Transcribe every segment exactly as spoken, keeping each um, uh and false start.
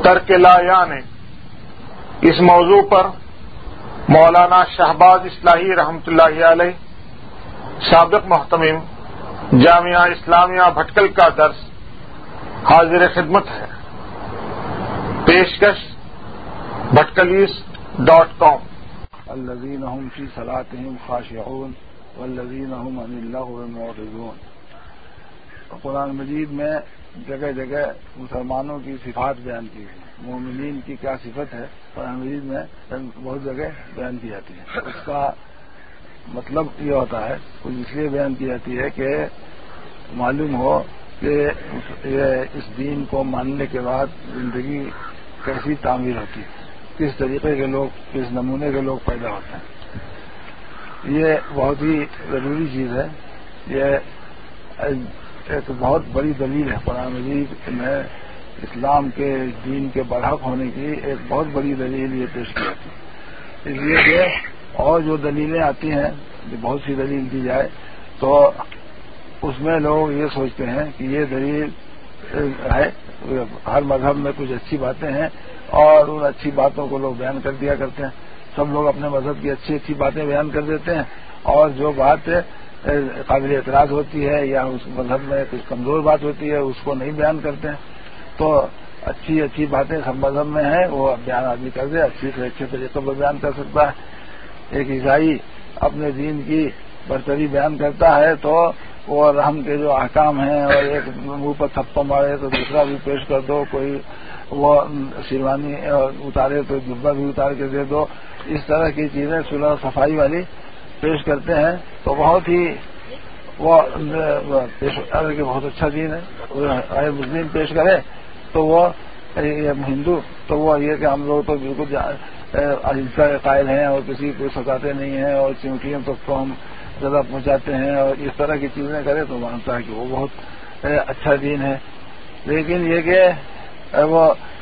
ترک لا یعنی اس موضوع پر مولانا شہباز اصلاحی رحمۃ اللہ علیہ سابق محتمم جامعہ اسلامیہ بھٹکل کا درس حاضر خدمت ہے۔ پیشکش بھٹکلیس ڈاٹ کام۔ الذین هم فی صلاتهم خاشعون والذین هم عن اللغو معرضون۔ قرآن مجید میں جگہ جگہ مسلمانوں کی صفات بیان کی ہے، مومنین کی کیا صفت ہے قرآن مجید میں بہت جگہ بیان کی جاتی ہے۔ اس کا مطلب یہ ہوتا ہے، کچھ اس لیے بیان کی جاتی ہے کہ معلوم ہو کہ اس دین کو ماننے کے بعد زندگی کیسی تعمیر ہوتی ہے، کس طریقے کے لوگ، کس نمونے کے لوگ پیدا ہوتے ہیں۔ یہ بہت ہی ضروری چیز ہے۔ یہ ایک بہت بڑی دلیل ہے قرآن مجید میں اسلام کے دین کے برحق ہونے کی ایک بہت بڑی دلیل یہ پیش کی جاتی ہے۔ اس لیے کہ اور جو دلیلیں آتی ہیں، جو بہت سی دلیل دی جائے تو اس میں لوگ یہ سوچتے ہیں کہ یہ دلیل ہے، ہر مذہب میں کچھ اچھی باتیں ہیں اور ان اچھی باتوں کو لوگ بیان کر دیا کرتے ہیں۔ سب لوگ اپنے مذہب کی اچھی اچھی باتیں بیان کر دیتے ہیں، اور جو بات قابل اعتراض ہوتی ہے یا اس مذہب میں کچھ کمزور بات ہوتی ہے اس کو نہیں بیان کرتے ہیں۔ تو اچھی اچھی باتیں سب مذہب میں ہیں، وہ بیان آدمی کر دے، اچھی سے اچھے طریقے پر بیان کر سکتا ہے۔ ایک عیسائی اپنے دین کی برتری بیان کرتا ہے تو وہ رحم کے جو احکام ہیں، اور ایک منہ پر تھپا مارے تو دوسرا بھی پیش کر دو، کوئی وہ شیروانی اتارے تو جبہ بھی اتار کے دے دو، اس طرح کی چیزیں صلح و صفائی والی پیش کرتے ہیں تو بہت ہی وہ پیش کہ بہت اچھا دین ہے۔ اگر مسلم پیش کرے تو وہ ہندو تو وہ یہ کہ ہم لوگ تو بالکل اہنسا کے قائل ہیں اور کسی کو ستاتے نہیں ہیں اور چمٹیوں تک کو ہم زیادہ پہنچاتے ہیں، اور اس طرح کی چیزیں کرے تو مانتا ہے کہ وہ بہت اچھا دین ہے۔ لیکن یہ کہ وہ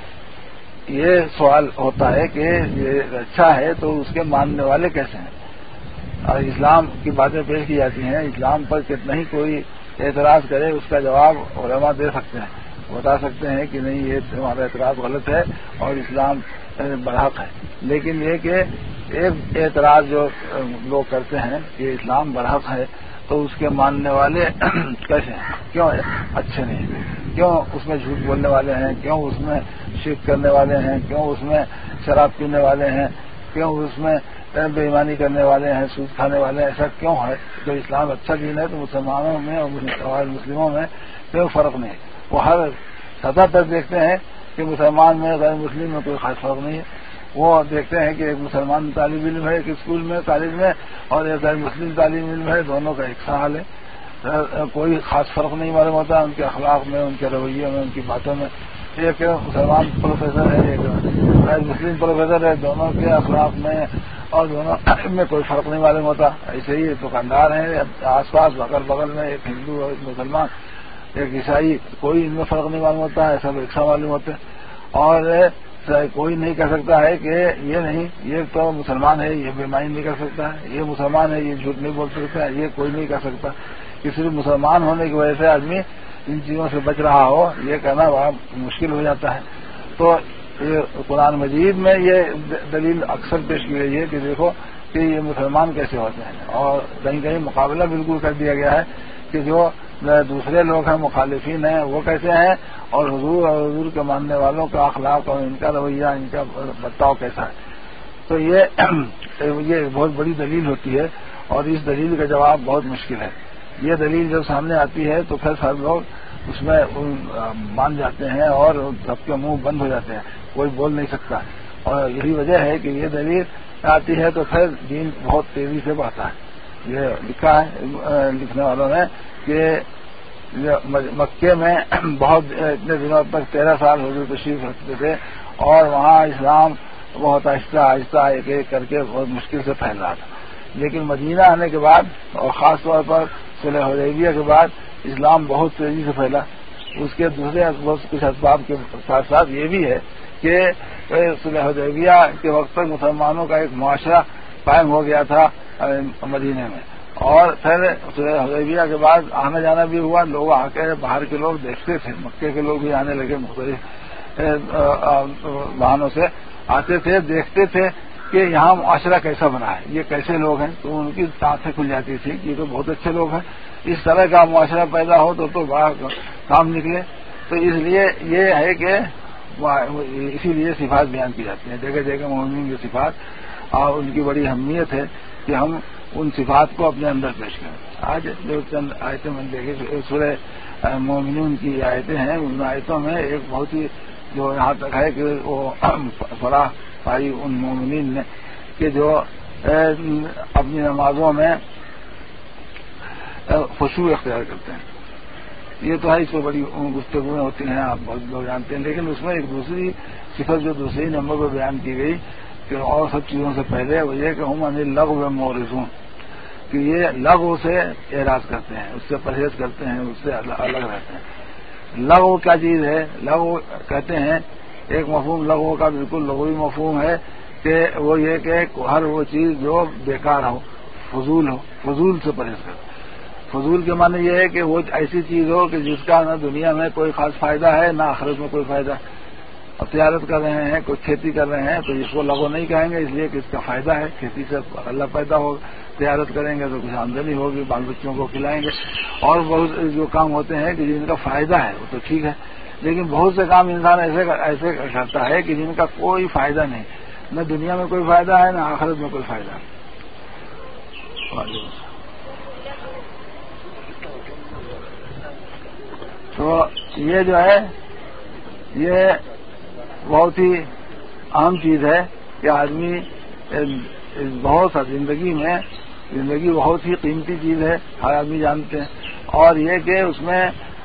یہ سوال ہوتا ہے کہ یہ اچھا ہے تو اس کے ماننے والے کیسے ہیں؟ اور اسلام کی باتیں پیش کی جاتی ہیں، اسلام پر کتنا ہی کوئی اعتراض کرے اس کا جواب علماء دے سکتے ہیں، بتا سکتے ہیں کہ نہیں یہ ہمارا اعتراض غلط ہے اور اسلام برحق ہے۔ لیکن یہ کہ ایک اعتراض جو لوگ کرتے ہیں کہ اسلام برحق ہے تو اس کے ماننے والے کیسے ہیں، کیوں اچھے نہیں ہیں، کیوں اس میں جھوٹ بولنے والے ہیں، کیوں اس میں شرک کرنے والے ہیں، کیوں اس میں شراب پینے والے ہیں، کیوں اس میں بے ایمانی کرنے والے ہیں، سود کھانے والے ہیں، ایسا کیوں ہے؟ جو اسلام اچھا دین ہے تو مسلمانوں میں اور مسلموں میں کوئی فرق نہیں ہے۔ وہ ہر سطح پر دیکھتے ہیں کہ مسلمان میں غیر مسلم میں کوئی خاص فرق نہیں ہے۔ وہ دیکھتے ہیں کہ ایک مسلمان طالب علم ہے ایک اسکول میں کالج میں، اور ایک غیر مسلم طالب علم ہے، دونوں کا ایک سا حال ہے، کوئی خاص فرق نہیں معلوم ہوتا ان کے اخلاق میں، ان کے رویے میں، ان کی باتوں میں۔ ایک مسلمان پروفیسر ہے، ایک غیر مسلم پروفیسر ہے، دونوں کے اخلاق میں اور دونوں میں کوئی فرق نہیں معلوم ہوتا۔ ایسے ہی دکاندار ہیں آس پاس بغل بغل میں، ایک ہندو اور ایک مسلمان، ایک عیسائی، کوئی ان میں فرق نہیں معلوم ہوتا ہے، سب ایک سا معلوم ہوتے ہیں۔ اور کوئی نہیں کہہ سکتا ہے کہ یہ نہیں، یہ تو مسلمان ہے یہ بے ایمانی نہیں کر سکتا ہے، یہ مسلمان ہے یہ جھوٹ نہیں بول سکتا ہے، یہ کوئی نہیں کہہ سکتا کہ صرف مسلمان ہونے کی وجہ سے آدمی ان چیزوں سے بچ رہا ہو، یہ کہنا بہت مشکل ہو جاتا ہے۔ تو یہ قرآن مجید میں یہ دلیل اکثر پیش کی گئی ہے کہ دیکھو کہ یہ مسلمان کیسے ہوتے ہیں، اور کہیں کہیں مقابلہ بالکل کر دیا گیا ہے کہ جو دوسرے لوگ ہیں مخالفین ہیں وہ کیسے ہیں، اور حضور اور حضور کے ماننے والوں کا اخلاق اور ان کا رویہ، ان کا برتاؤ کیسا ہے۔ تو یہ یہ بہت بڑی دلیل ہوتی ہے، اور اس دلیل کا جواب بہت مشکل ہے۔ یہ دلیل جب سامنے آتی ہے تو پھر سب لوگ اس میں مان جاتے ہیں اور سب کے منہ بند ہو جاتے ہیں، کوئی بول نہیں سکتا، اور یہی وجہ ہے کہ یہ دلیل آتی ہے تو پھر دین بہت تیزی سے بڑھتا ہے۔ یہ لکھا ہے لکھنے والوں نے کہ مکے میں بہت اتنے دنوں تک تیرہ سال حضور تشریف رکھتے تھے، اور وہاں اسلام بہت آہستہ آہستہ ایک ایک کر کے بہت مشکل سے پھیل رہا تھا۔ لیکن مدینہ آنے کے بعد اور خاص طور پر صلح حدیبیہ کے بعد اسلام بہت تیزی سے پھیلا۔ اس کے دوسرے کچھ اسباب کے ساتھ ساتھ یہ بھی ہے کہ صلح حدیبیہ کے وقت تک مسلمانوں کا ایک معاشرہ قائم ہو گیا تھا مدینے میں، اور پھر صلح حدیبیہ کے بعد آنا جانا بھی ہوا، لوگ آ کے باہر کے لوگ دیکھتے تھے، مکے کے لوگ بھی آنے لگے، مختلف بہانوں سے آتے تھے، دیکھتے تھے کہ یہاں معاشرہ کیسا بنا ہے، یہ کیسے لوگ ہیں، تو ان کی آنکھیں کھل جاتی تھی یہ تو بہت اچھے لوگ ہیں، اس طرح کا معاشرہ پیدا ہو تو تو بڑا کام نکلے۔ تو اس لیے یہ ہے کہ اسی لیے صفات بیان کی جاتی ہیں، جگہ جگہ مومنین کی صفات، اور ان کی بڑی اہمیت ہے کہ ہم ان صفات کو اپنے اندر پیش کریں۔ آج جو چند آیتیں میں دیکھی سورہ مومنون کی آیتیں ہیں، ان آیتوں میں ایک بہت ہی جو یہاں تک ہے کہ وہ فلاح پائی ان مومنین نے کہ جو اپنی نمازوں میں خشوع اختیار کرتے ہیں۔ یہ تو ہے، اس کو بڑی گفتگویں ہوتی ہیں، آپ بہت لوگ جانتے ہیں، لیکن اس میں ایک دوسری صفت جو دوسری نمبر پر بیان کی گئی کہ اور سب چیزوں سے پہلے وہ یہ کہ ہم عن اللغو معرضون، کہ یہ لغو سے اعراض کرتے ہیں، اس سے پرہیز کرتے ہیں، اس سے الگ رہتے ہیں۔ لغو کیا چیز ہے؟ لغو کہتے ہیں ایک مفہوم لغو کا بالکل لغوی مفہوم ہے کہ وہ یہ کہ ہر وہ چیز جو بیکار ہو، فضول ہو، فضول سے پرہیز کرتے ہیں۔ فضول کے معنی یہ ہے کہ وہ ایسی چیز ہو کہ جس کا نہ دنیا میں کوئی خاص فائدہ ہے نہ آخرت میں کوئی فائدہ ہے۔ اب تجارت کر رہے ہیں، کوئی کھیتی کر رہے ہیں تو اس کو لغو نہیں کہیں گے، اس لیے کہ اس کا فائدہ ہے، کھیتی سے اللہ پیدا ہوگا، تجارت کریں گے تو کچھ آمدنی ہوگی، بال بچوں کو کھلائیں گے، اور بہت جو کام ہوتے ہیں کہ جن کا فائدہ ہے وہ تو ٹھیک ہے، لیکن بہت سے کام انسان ایسے ایسے کرتا ہے کہ جن کا کوئی فائدہ نہیں، نہ دنیا میں کوئی فائدہ ہے نہ آخرت میں کوئی فائدہ ہے۔ تو یہ جو ہے یہ بہت ہی عام چیز ہے کہ آدمی بہت سا زندگی میں زندگی بہت ہی قیمتی چیز ہے، ہر آدمی جانتے ہیں، اور یہ کہ اس میں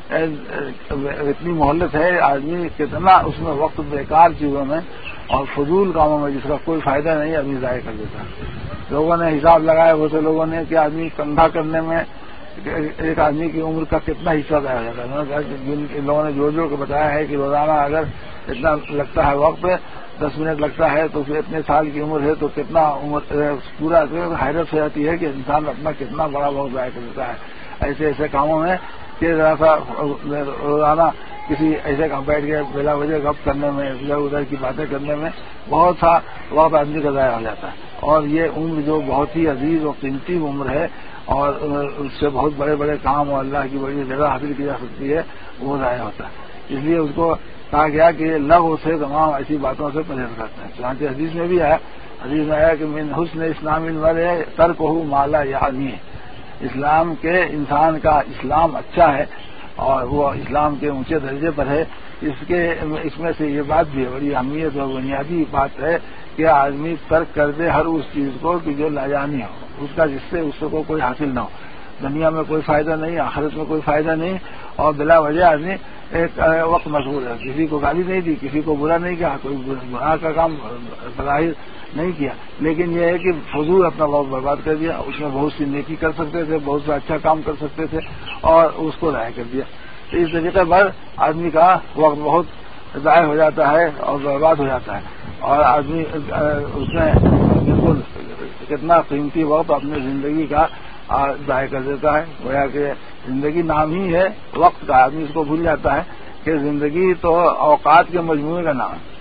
اتنی مہلت ہے، آدمی کتنا اس میں وقت بیکار چیزوں میں اور فضول کاموں میں جس کا کوئی فائدہ نہیں آدمی ضائع کر دیتا ہے۔ لوگوں نے حساب لگایا بہت سے لوگوں نے کہ آدمی کنگھا کرنے میں ایک آدمی کی عمر کا کتنا حصہ ضائع ہو جاتا ہے۔ جن لوگوں نے جو جو بتایا ہے کہ روزانہ اگر اتنا لگتا ہے وقت، دس منٹ لگتا ہے تو پھر اتنے سال کی عمر ہے تو کتنا عمر پورا حیرت ہو جاتی ہے کہ انسان اپنا کتنا بڑا وقت ضائع کر دیتا ہے ایسے ایسے کاموں میں کہ ذرا سا روزانہ کسی ایسے کام بیٹھ کے بلا وجہ گپ کرنے میں، ادھر ادھر کی باتیں کرنے میں بہت سا وقت آدمی کا ضائع ہو جاتا ہے، اور یہ عمر جو بہت ہی عزیز اور قیمتی عمر ہے اور اس سے بہت بڑے بڑے کام اور اللہ کی بڑی جگہ حاصل کی جا سکتی ہے، وہ ضائع ہوتا ہے۔ اس لیے اس کو کہا گیا کہ لغو سے تمام ایسی باتوں سے پرہیز کرتے ہیں۔ چنانچہ حدیث میں بھی آیا حدیث میں آیا کہ من حسن اسلام المرء ترکہ ما لا یعنی، اسلام کے انسان کا اسلام اچھا ہے اور وہ اسلام کے اونچے درجے پر ہے۔ اس کے اس میں سے یہ بات بھی ہے، بڑی اہمیت اور بنیادی بات ہے کہ آدمی ترک کر دے ہر اس چیز کو کہ جو لاجانی ہو، اس کا جس سے اس کو کوئی حاصل نہ ہو، دنیا میں کوئی فائدہ نہیں، آخرت میں کوئی فائدہ نہیں، اور بلا وجہ آدمی ایک وقت مشغول ہے، کسی کو گالی نہیں دی، کسی کو برا نہیں کہا، کوئی گناہ کا کام بظاہر نہیں کیا، لیکن یہ ہے کہ فضول اپنا وقت برباد کر دیا، اس میں بہت سی نیکی کر سکتے تھے، بہت سا اچھا کام کر سکتے تھے اور اس کو ضائع کر دیا۔ تو اس طریقے پر آدمی کا وقت بہت ضائع ہو جاتا ہے اور برباد ہو جاتا ہے، اور آدمی اس میں بالکل کتنا قیمتی وقت اپنی زندگی کا ضائع کر دیتا ہے۔ گویا کہ زندگی نام ہی ہے وقت کا، آدمی اس کو بھول جاتا ہے کہ زندگی تو اوقات کے مجموعے کا نام ہے،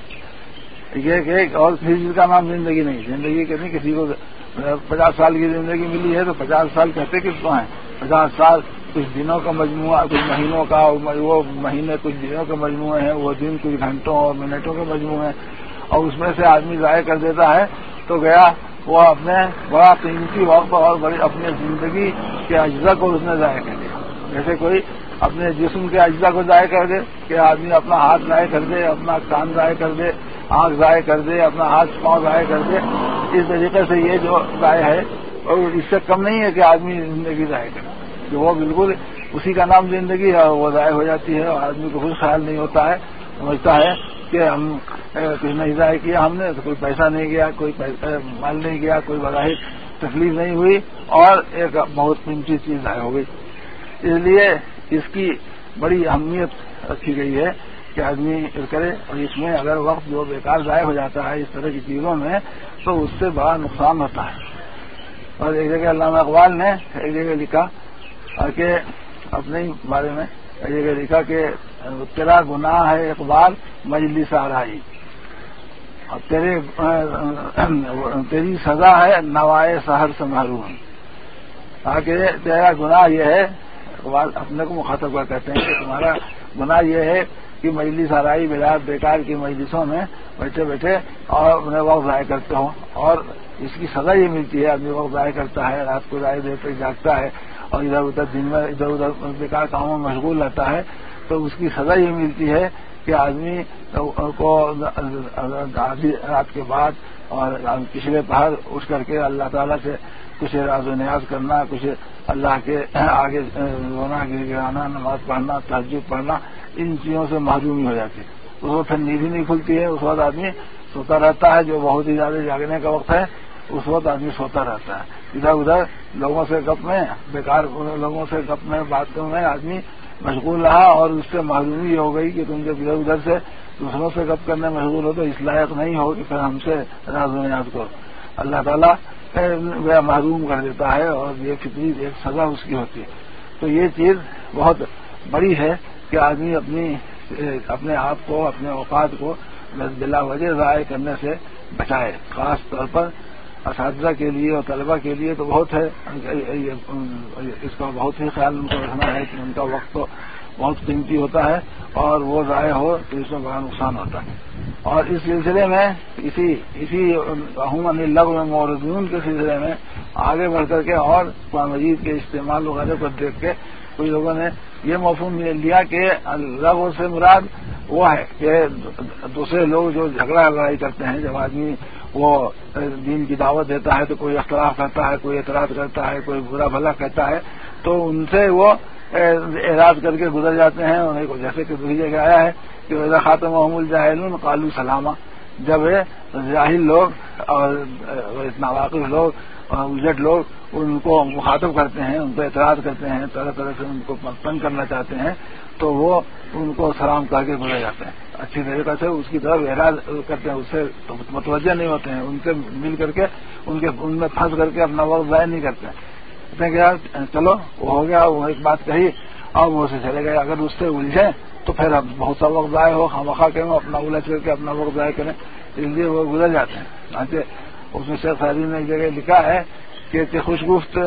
یہ کہ اور کسی چیز کا نام زندگی نہیں۔ زندگی کے نہیں، کسی کو پچاس سال کی زندگی ملی ہے تو پچاس سال کہتے کس کو ہیں؟ پچاس سال کچھ دنوں کا مجموعہ، کچھ مہینوں کا، وہ مہینے کچھ دنوں کے مجموعے ہیں، وہ دن کچھ گھنٹوں اور منٹوں کے مجموعے ہیں، اور اس میں سے آدمی ضائع کر دیتا ہے تو گیا وہ اپنے بڑا قیمتی وقت اور بڑی اپنی زندگی کے اجزاء کو اس نے ضائع کر دیا۔ جیسے کوئی اپنے جسم کے اجزاء کو ضائع کر دے کہ آدمی اپنا ہاتھ ضائع کر دے، اپنا کان ضائع کر دے، آنکھ ضائع کر دے، اپنا ہاتھ پاؤں ضائع کر دے، اس طریقے سے یہ جو ضائع ہے اور اس سے کم نہیں ہے کہ آدمی زندگی ضائع کرے، کہ وہ بالکل اسی کا نام زندگی ہے، وہ ضائع ہو جاتی ہے اور آدمی کو خود خیال نہیں ہوتا ہے، سمجھتا ہے کہ ہم کچھ نہیں ضائع کیا ہم نے، تو کوئی پیسہ نہیں گیا، کوئی مال نہیں گیا، کوئی بظاہر تکلیف نہیں ہوئی اور ایک بہت قیمتی چیز ضائع ہو گئی۔ اس لیے اس کی بڑی اہمیت رکھی گئی ہے کہ آدمی کرے، اور اس میں اگر وقت جو بیکار ضائع ہو جاتا ہے اس طرح کی چیزوں میں تو اس سے بڑا نقصان ہوتا ہے۔ اور ایک جگہ علامہ اقبال نے ایک جگہ لکھا کہ اپنے بارے میں ایک جگہ لکھا کہ تیرا گناہ ہے اقبال مجلس آرائی، اور تیرے تیری سزا ہے نوائے سحر سے محروم. تاکہ تیرا گناہ یہ ہے، اقبال اپنے کو مخاطب کر کہتے ہیں کہ تمہارا گناہ یہ ہے کہ مجلس آرائی بلا بیکار کی مجلسوں میں بیٹھے بیٹھے اور انہیں وقت ضائع کرتے ہو، اور اس کی سزا یہ ملتی ہے. آدمی وقت ضائع کرتا ہے، رات کو ضائع دیر تک جاگتا ہے اور ادھر ادھر دن میں ادھر ادھر بیکار کاموں میں مشغول رہتا ہے، تو اس کی سزا یہ ملتی ہے کہ آدمی کو آدھی رات کے بعد اور پچھلے پہر اٹھ کر کے اللہ تعالیٰ سے کچھ راز و نیاز کرنا، کچھ اللہ کے آگے رونا گر گرانا، نماز پڑھنا، تہجد پڑھنا، ان چیزوں سے محرومی ہو جاتی ہے. اس وقت پھر نیند ہی نہیں کھلتی ہے. اس وقت آدمی سوتا رہتا ہے، جو بہت ہی زیادہ جاگنے کا وقت ہے اس وقت آدمی سوتا رہتا ہے. ادھر ادھر لوگوں سے گپ میں بیکار لوگوں سے گپ میں باتوں میں آدمی مشغول رہا، اور اس سے معلومی یہ ہو گئی کہ تم جب ادھر ادھر سے دوسروں سے گپ کرنے مشغول ہو تو اس لائق نہیں ہو کہ پھر ہم سے راز و نیاز کرو. اللہ تعالیٰ وہ محروم کر دیتا ہے، اور یہ فطری ایک سزا اس کی ہوتی ہے. تو یہ چیز بہت بڑی ہے کہ آدمی اپنی اپنے آپ کو، اپنے اوقات کو بلا وجہ ضائع کرنے سے بچائے. خاص طور پر اساتذہ کے لیے اور طلبہ کے لیے تو بہت ہے، اس کا بہت ہی خیال ان کو رکھنا ہے کہ ان کا وقت تو بہت قیمتی ہوتا ہے، اور وہ ضائع ہو تو اس میں بڑا نقصان ہوتا ہے. اور اس سلسلے میں اسی اسی عموماً لغو میں موردون کے سلسلے میں آگے بڑھ کر کے اور قرآن مجید کے استعمال وغیرہ کو دیکھ کے کچھ لوگوں نے یہ مفہوم لیا کہ لغو سے مراد وہ ہے کہ دوسرے لوگ جو جھگڑا لڑائی کرتے ہیں، جب آدمی وہ دین کی دعوت دیتا ہے تو کوئی اختلاف کرتا ہے، کوئی اعتراض کرتا ہے، کوئی برا بھلا کہتا ہے، تو ان سے وہ اعراض کر کے گزر جاتے ہیں. انہیں کو جیسے کہ دوسری جگہ آیا ہے کہ ویسا خاتم محمود الجاہلون قالوا سلامہ، جب جاہل لوگ اور اتنا واقف لوگ اور اجٹ لوگ ان کو مخاطب کرتے ہیں، ان کو اعتراض کرتے ہیں، طرح طرح سے ان کو تنگ کرنا چاہتے ہیں، تو وہ ان کو سلام کر کے گزر جاتے ہیں. اچھی طریقے سے اس کی طرف اعراض کرتے ہیں، اس سے متوجہ نہیں ہوتے ہیں، ان سے مل کر کے ان کے ان میں پھنس کر کے اپنا وقت ضائع نہیں کرتے ہیں. کہتے ہیں کہ یار چلو وہ ہو گیا، وہ ایک بات کہی اور وہ سے چلے گئے. اگر اس سے الجھیں تو پھر اب بہت سا وقت ضائع ہو، خواہ کریں اپنا الجھ کر کے اپنا وقت ضائع کریں، اس لیے وہ گزر جاتے ہیں. اس میں شیخ سعدی نے ایک جگہ لکھا ہے کہ خوشگفت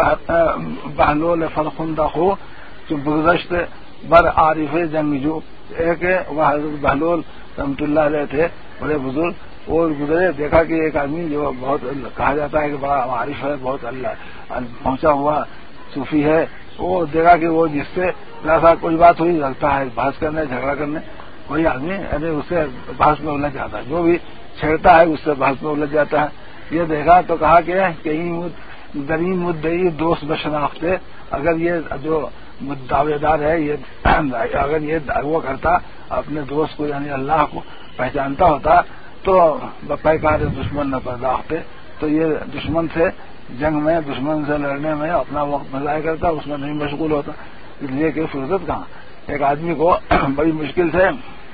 بہلول فرخندہ ہو جو گزشت بر عارف جنگجو. ایک وہ حضرت بہلول رحمۃ اللہ علیہ تھے، بڑے بزرگ. وہ گزرے، دیکھا کہ ایک آدمی جو بہت کہا جاتا ہے کہ بڑا عارف ہے، بہت اللہ پہنچا ہوا صوفی ہے، وہ دیکھا کہ وہ جس سے ایسا کوئی بات ہوئی لگتا ہے بحث کرنے، جھگڑا کرنے، کوئی آدمی یعنی اس سے بحث میں الجھ جاتا ہے، جو بھی چھیڑتا ہے اس سے بحث میں الجھ جاتا ہے. یہ دیکھا تو کہا کہ کہیں درین مدعی دوست بشناختے، اگر یہ جو دعوے دار ہے یہ اگر یہ وہ کرتا اپنے دوست کو یعنی اللہ کو پہچانتا ہوتا تو پیکار دشمن نہ پرداختے، تو یہ دشمن سے جنگ میں، دشمن سے لڑنے میں اپنا وقت ضائع کرتا، اس میں نہیں مشغول ہوتا. اس لیے کہ فرصت کہاں، ایک آدمی کو بڑی مشکل سے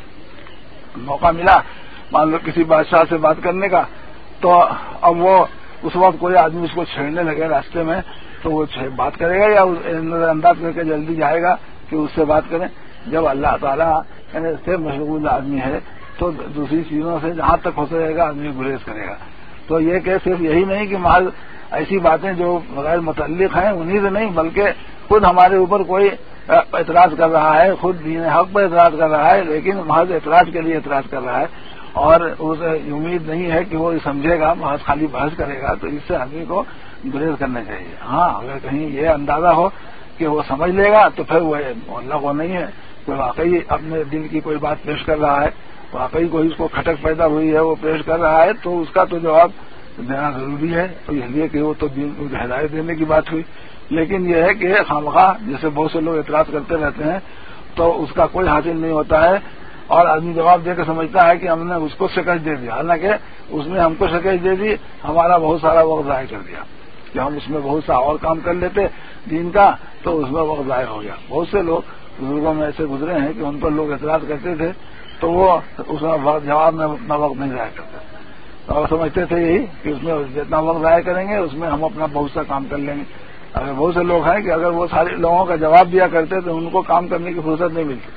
موقع ملا مان لو کسی بادشاہ سے بات کرنے کا، تو اب وہ اس وقت کوئی آدمی اس کو چھیڑنے لگے راستے میں تو وہ بات کرے گا یا نظر انداز کر کے جلدی جائے گا کہ اس سے بات کریں. جب اللہ تعالیٰ سے مشغول آدمی ہے تو دوسری چیزوں سے جہاں تک ہو سکے گا آدمی گریز کرے گا. تو یہ کہ صرف یہی نہیں کہ محض ایسی باتیں جو غیر متعلق ہیں انہیں سے نہیں، بلکہ خود ہمارے اوپر کوئی اعتراض کر رہا ہے، خود دین حق پر اعتراض کر رہا ہے، لیکن محض اعتراض کے لیے اعتراض کر رہا ہے اور اسے امید نہیں ہے کہ وہ سمجھے گا، محض خالی بحث کرے گا، تو اس سے آدمی کو گریز کرنا چاہیے. ہاں اگر کہیں یہ اندازہ ہو کہ وہ سمجھ لے گا تو پھر وہ اللہ کو نہیں ہے، کوئی واقعی اپنے دل کی کوئی بات پیش کر رہا ہے، واقعی کوئی اس کو کھٹک پیدا ہوئی ہے وہ پیش کر رہا ہے، تو اس کا تو جواب دینا ضروری ہے. اور اس لیے کہ وہ تو ہدایت دینے کی بات ہوئی. لیکن یہ ہے کہ خامخواہ جیسے بہت سے لوگ اعتراض کرتے رہتے ہیں تو اس کا کوئی حاصل نہیں ہوتا ہے اور آدمی جواب دے کے سمجھتا ہے کہ ہم نے اس کو شکست دے دیا، حالانکہ اس نے ہم کو شکست دے دی، ہمارا بہت سارا وقت ضائع کر دیا کہ ہم اس میں بہت سا اور کام کر لیتے دین کا تو اس میں وقت ضائع ہو گیا. بہت سے لوگ بزرگوں میں ایسے گزرے ہیں کہ ان پر لوگ اعتراض کرتے تھے تو وہ اس میں جواب میں اپنا وقت نہیں ضائع کرتے اور سمجھتے تھے یہی کہ اس میں جتنا وقت ضائع کریں گے اس میں ہم اپنا بہت سا کام کر لیں گے. اگر بہت سے لوگ ہیں کہ اگر وہ سارے لوگوں کا جواب دیا کرتے تو ان کو کام کرنے کی فرصت نہیں ملتی،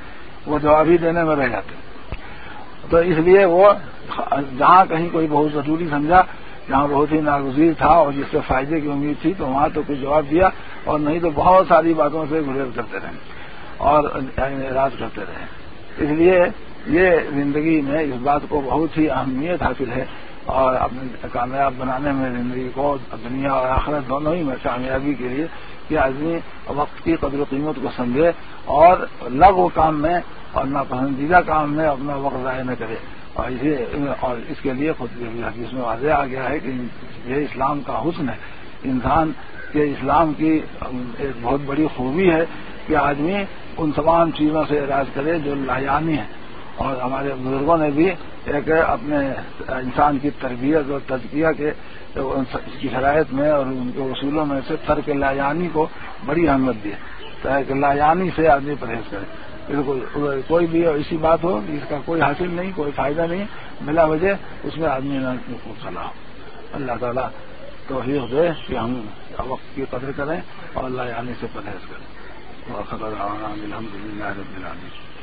وہ جواب ہی دینے میں رہ جاتے ہیں۔ تو اس لیے وہ جہاں کہیں کوئی بہت ضروری سمجھا، جہاں بہت ہی ناگزیر تھا اور جس سے فائدے کی امید تھی، تو وہاں تو کچھ جواب دیا، اور نہیں تو بہت ساری باتوں سے گریز کرتے رہے اور اعراض کرتے رہے۔ اس لیے یہ زندگی میں اس بات کو بہت ہی اہمیت حاصل ہے، اور اپنے کامیاب بنانے میں زندگی کو دنیا اور آخرت دونوں ہی میں کامیابی کے لیے کہ آدمی وقت کی قدر و قیمت کو سمجھے اور لغو کام میں اور ناپسندیدہ کام میں اپنا وقت ضائع نہ کرے۔ اور اور اس کے لیے خود حدیث میں واضح آ گیا ہے کہ یہ اسلام کا حسن ہے، انسان کے اسلام کی ایک بہت بڑی خوبی ہے کہ آدمی ان تمام چیزوں سے اعراض کرے جو لایانی ہیں۔ اور ہمارے بزرگوں نے بھی ایک اپنے انسان کی تربیت اور تزکیہ کے کی شرائط میں اور ان کے اصولوں میں سے ترک لایانی کو بڑی اہمیت دی ہے، ترک لایانی سے آدمی پرہیز کرے۔ بالکل کوئی بھی ایسی بات ہو جس کا کوئی حاصل نہیں، کوئی فائدہ نہیں، بلا وجہ اس میں آدمی نہ مبتلا ہو۔ اللہ تعالیٰ توفیق دے کہ ہم وقت کی قدر کریں اور لایانی سے پرہیز کریں۔ الحمد للہ رب العالمین۔